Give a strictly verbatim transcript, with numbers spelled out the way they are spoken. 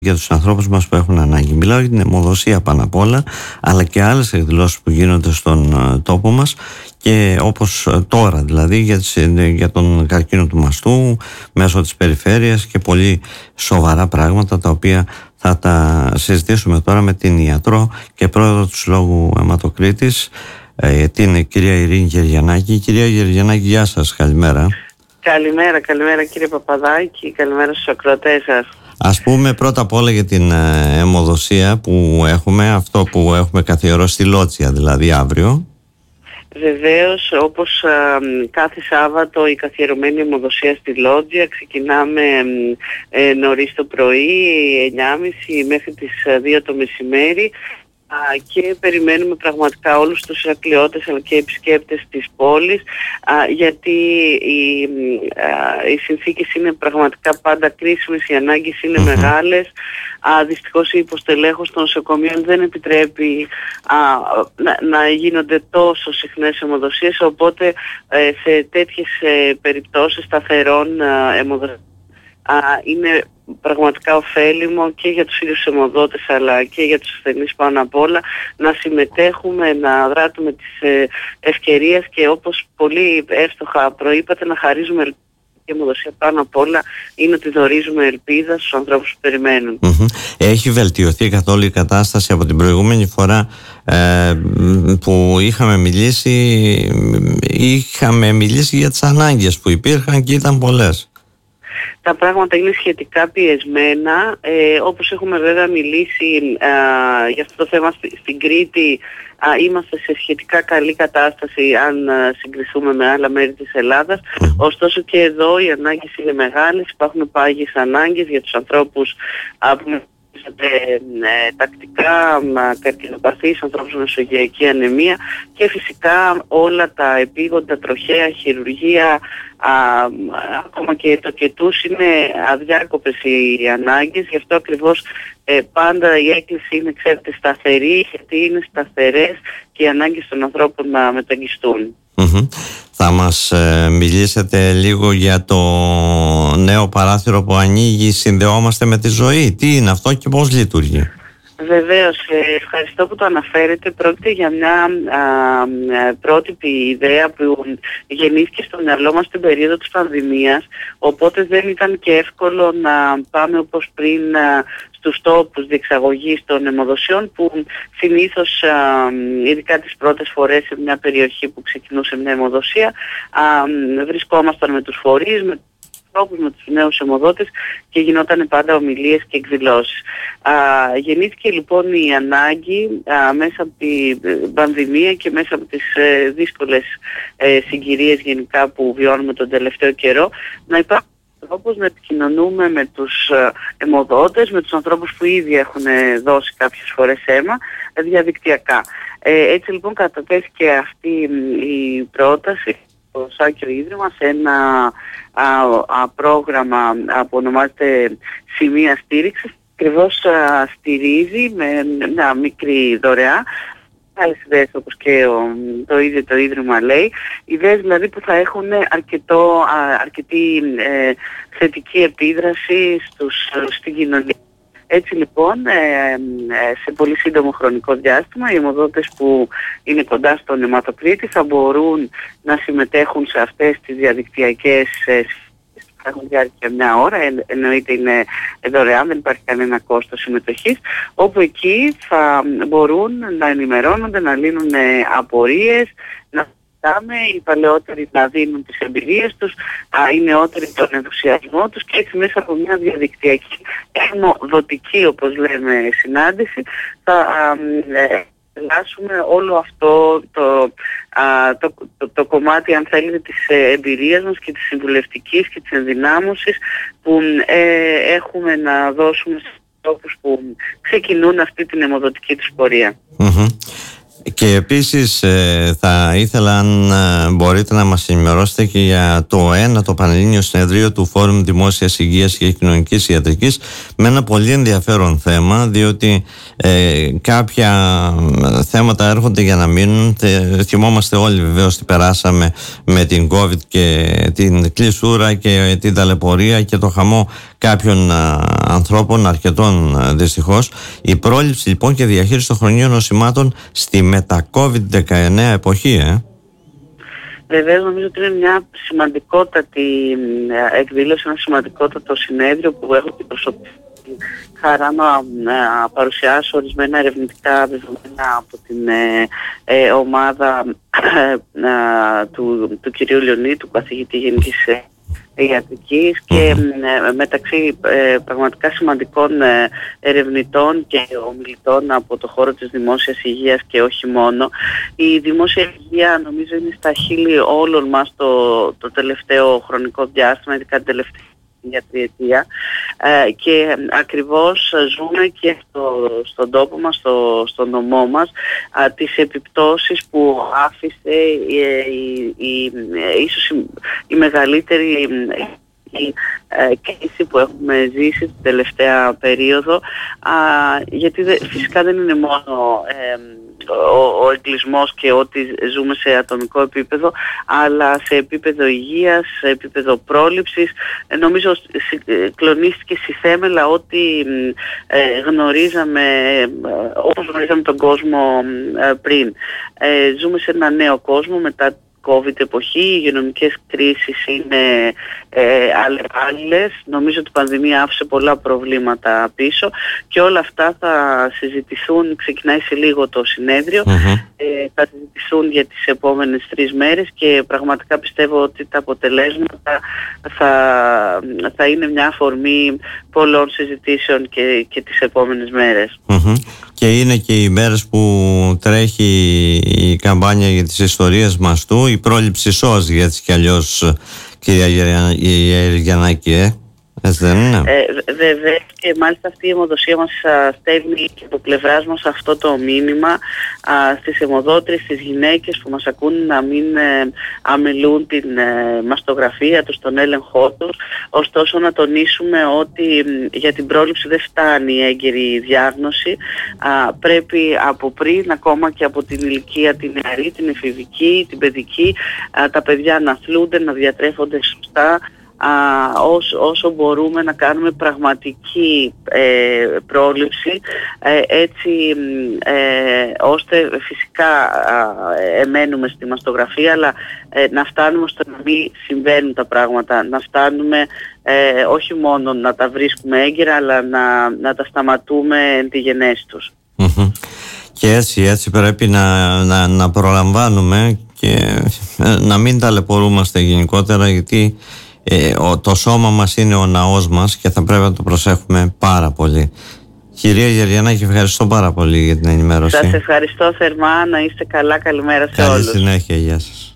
για τους ανθρώπους μας που έχουν ανάγκη. Μιλάω για την αιμοδοσία πάνω απ' όλα, αλλά και άλλες εκδηλώσεις που γίνονται στον uh, τόπο μας, και όπως uh, τώρα δηλαδή για, τις, για τον καρκίνο του μαστού μέσω της περιφέρειας, και πολύ σοβαρά πράγματα τα οποία θα τα συζητήσουμε τώρα με την ιατρό και πρόεδρο του Συλλόγου Αιματοκρίτης, ε, την κυρία Ειρήνη Γεριανάκη. Κυρία Γεριανάκη, γεια σας, καλημέρα. Καλημέρα, καλημέρα κύριε Παπαδάκη, καλημέρα στους ακροατές σας. Ας πούμε πρώτα απ' όλα για την αιμοδοσία που έχουμε, αυτό που έχουμε καθιερώσει στη Λότσια, δηλαδή αύριο. Βεβαίως, όπως α, κάθε Σάββατο η καθιερωμένη αιμοδοσία στη Λότσια, ξεκινάμε ε, νωρίς το πρωί, εννιά και μισή μέχρι τις δύο το μεσημέρι, και περιμένουμε πραγματικά όλους τους Ηρακλειώτες αλλά και επισκέπτες της πόλης, γιατί οι, οι συνθήκες είναι πραγματικά πάντα κρίσιμες, οι ανάγκες είναι mm-hmm. μεγάλες. Δυστυχώς η υποστελέχωση των νοσοκομείων δεν επιτρέπει α, να, να γίνονται τόσο συχνές αιμοδοσίες, οπότε ε, σε τέτοιες ε, περιπτώσεις σταθερών αιμοδοσίες είναι πραγματικά ωφέλιμο και για τους ίδιους αιμοδότες αλλά και για τους ασθενείς πάνω απ' όλα να συμμετέχουμε, να δράτουμε τις ευκαιρίες και, όπως πολύ εύστοχα προείπατε, να χαρίζουμε ελπίδα. Η αιμοδοσία πάνω απ' όλα είναι ότι δωρίζουμε ελπίδα στους ανθρώπους που περιμένουν. Mm-hmm. Έχει βελτιωθεί καθόλου η κατάσταση από την προηγούμενη φορά ε, που είχαμε μιλήσει? Είχαμε μιλήσει για τις ανάγκες που υπήρχαν και ήταν πολλές. Τα πράγματα είναι σχετικά πιεσμένα, ε, όπως έχουμε βέβαια μιλήσει α, για αυτό το θέμα στη, στην Κρήτη, α, είμαστε σε σχετικά καλή κατάσταση αν α, συγκριθούμε με άλλα μέρη της Ελλάδας. Mm. Ωστόσο και εδώ οι ανάγκες είναι μεγάλες, υπάρχουν πάγιες ανάγκες για τους ανθρώπους α, που Ε, τακτικά, καρκινοπαθείς, ανθρώπους με μεσογειακή ανεμία, και φυσικά όλα τα επίγοντα, τροχαία, χειρουργία, α, ακόμα και τοκετούς, είναι αδιάκοπες οι ανάγκες. Γι' αυτό ακριβώς ε, πάντα η έκκληση είναι, ξέρετε, σταθερή, γιατί είναι σταθερές και οι ανάγκες των ανθρώπων να μεταγγιστούν. Mm-hmm. Θα μας ε, μιλήσετε λίγο για το νέο παράθυρο που ανοίγει, συνδεόμαστε με τη ζωή. Τι είναι αυτό και πώς λειτουργεί? Βεβαίως, ε, ευχαριστώ που το αναφέρετε. Πρόκειται για μια α, α, πρότυπη ιδέα που γεννήθηκε στο μυαλό μας στην περίοδο της πανδημίας, οπότε δεν ήταν και εύκολο να πάμε όπως πριν α, στους τόπους διεξαγωγής των αιμοδοσιών, που συνήθως, α, ειδικά τις πρώτες φορές σε μια περιοχή που ξεκινούσε μια αιμοδοσία, α, βρισκόμασταν με τους φορείς, με με τους νέους αιμοδότες, και γινόταν πάντα ομιλίες και εκδηλώσεις. Α, γεννήθηκε λοιπόν η ανάγκη α, μέσα από την πανδημία και μέσα από τις ε, δύσκολες ε, συγκυρίες γενικά που βιώνουμε τον τελευταίο καιρό, να υπάρχουν τρόπος να επικοινωνούμε με τους αιμοδότες, με τους ανθρώπους που ήδη έχουν δώσει κάποιες φορές αίμα, διαδικτυακά. Ε, έτσι λοιπόν κατατέθηκε αυτή η πρόταση το Σάκιο Ίδρυμα σε ένα α, α, πρόγραμμα που ονομάζεται Σημεία Στήριξης. Ακριβώς α, στηρίζει με μια μικρή δωρεά άλλες ιδέες, όπως και ο, το ίδιο το Ίδρυμα λέει, ιδέες δηλαδή που θα έχουν αρκετό, α, αρκετή ε, θετική επίδραση στους, στην κοινωνία. Έτσι λοιπόν, ε, ε, σε πολύ σύντομο χρονικό διάστημα, οι αιμοδότες που είναι κοντά στον Αιματοκρίτη θα μπορούν να συμμετέχουν σε αυτές τις διαδικτυακές ε, θα έχουν διάρκεια μια ώρα, εν, εννοείται είναι δωρεάν, δεν υπάρχει κανένα κόστος συμμετοχής, όπου εκεί θα μπορούν να ενημερώνονται, να λύνουν απορίες, να κοιτάμε οι παλαιότεροι να δίνουν τις εμπειρίες τους, οι νεότεροι τον ενθουσιασμό τους, και έτσι μέσα από μια διαδικτυακή αιμοδοτική, όπως λέμε, συνάντηση θα περάσουμε όλο αυτό το, α, το, το, το κομμάτι, αν θέλετε, της εμπειρίας μας και της συμβουλευτικής και της ενδυνάμωσης που ε, έχουμε να δώσουμε στους ανθρώπους που ξεκινούν αυτή την αιμοδοτική τους πορεία. Mm-hmm. Και επίσης ε, θα ήθελα, αν ε, μπορείτε, να μας ενημερώσετε και για το ένατο Πανελλήνιο Συνεδρίο του Φόρουμ Δημόσιας Υγείας και Κοινωνικής Ιατρικής, με ένα πολύ ενδιαφέρον θέμα, διότι ε, κάποια θέματα έρχονται για να μείνουν. Θε, θυμόμαστε όλοι βεβαίως τι περάσαμε με την COVID και την κλεισούρα και την ταλαιπωρία και το χαμό κάποιων α, ανθρώπων, αρκετών α, δυστυχώς. Η πρόληψη λοιπόν και διαχείριση των χρονίων νοσημάτων στη μετα-κόβιντ δεκαεννέα εποχή, ε. Βεβαίως, νομίζω ότι είναι μια σημαντικότατη εκδήλωση, ένα σημαντικότατο συνέδριο που έχω την προσωπική χαρά να, να παρουσιάσω ορισμένα ερευνητικά δεδομένα από την ε, ε, ομάδα ε, του, του κυρίου Λιονί, του καθηγητή Γενικής Ιατρικής, και ε, μεταξύ ε, πραγματικά σημαντικών ε, ερευνητών και ομιλητών από το χώρο της δημόσιας υγείας και όχι μόνο. Η δημόσια υγεία νομίζω είναι στα χείλη όλων μας το, το τελευταίο χρονικό διάστημα, ειδικά την τελευταία για τριετία, ε, και ακριβώς ζούμε και στο, στον τόπο μας, στο, στον νομό μας, α, τις επιπτώσεις που άφησε η, η, η, η, ίσως η, η μεγαλύτερη η ε, κρίση που έχουμε ζήσει την τελευταία περίοδο, α, γιατί δε, φυσικά δεν είναι μόνο ε, ο, ο εγκλισμός και ό,τι ζούμε σε ατομικό επίπεδο, αλλά σε επίπεδο υγείας, σε επίπεδο πρόληψης. Ε, νομίζω ε, κλονίστηκε στη θέμελα ό,τι ε, γνωρίζαμε, ε, όπως γνωρίζαμε τον κόσμο ε, πριν. Ε, ζούμε σε ένα νέο κόσμο μετά COVID εποχή, οι υγειονομικές κρίσεις είναι ε, αλλεπάλληλες. Νομίζω ότι η πανδημία άφησε πολλά προβλήματα πίσω και όλα αυτά θα συζητηθούν, ξεκινάει σε λίγο το συνέδριο, mm-hmm. ε, θα συζητηθούν για τις επόμενες τρεις μέρες και πραγματικά πιστεύω ότι τα αποτελέσματα θα, θα είναι μια αφορμή πολλών συζητήσεων και, και τις επόμενες μέρες. Mm-hmm. Και είναι και οι μέρες που τρέχει η καμπάνια για τις ιστορίες μας του, η πρόληψη σώζει, έτσι κι αλλιώς, κυρία Γεωργιανάκη, ε? Έτσι δεν είναι? Ε, βέβαια, και μάλιστα αυτή η αιμοδοσία μας α, στέλνει και από πλευράς μας αυτό το μήνυμα α, στις αιμοδότριες, στις γυναίκες που μας ακούν να μην ε, αμελούν την ε, μαστογραφία τους, τον έλεγχό τους. Ωστόσο να τονίσουμε ότι ε, για την πρόληψη δεν φτάνει η έγκαιρη διάγνωση. Α, πρέπει από πριν, ακόμα και από την ηλικία την νεαρή, την εφηβική, την παιδική, α, τα παιδιά να αθλούνται, να διατρέφονται σωστά, Α, όσο, όσο μπορούμε να κάνουμε πραγματική ε, πρόληψη, ε, έτσι ε, ώστε φυσικά ε, εμένουμε στη μαστογραφία, αλλά ε, να φτάνουμε ώστε να μην συμβαίνουν τα πράγματα, να φτάνουμε ε, όχι μόνο να τα βρίσκουμε έγκαιρα, αλλά να, να τα σταματούμε εν τη γενέση τους. Mm-hmm. Και έτσι, έτσι πρέπει να, να, να προλαμβάνουμε και να μην ταλαιπωρούμαστε γενικότερα, γιατί Ε, ο, το σώμα μας είναι ο ναός μας και θα πρέπει να το προσέχουμε πάρα πολύ. Κυρία Γεωργιανάκη, ευχαριστώ πάρα πολύ για την ενημέρωση. Σας ευχαριστώ θερμά, να είστε καλά, καλημέρα σε Καλή όλους. Καλή συνέχεια, γεια σας.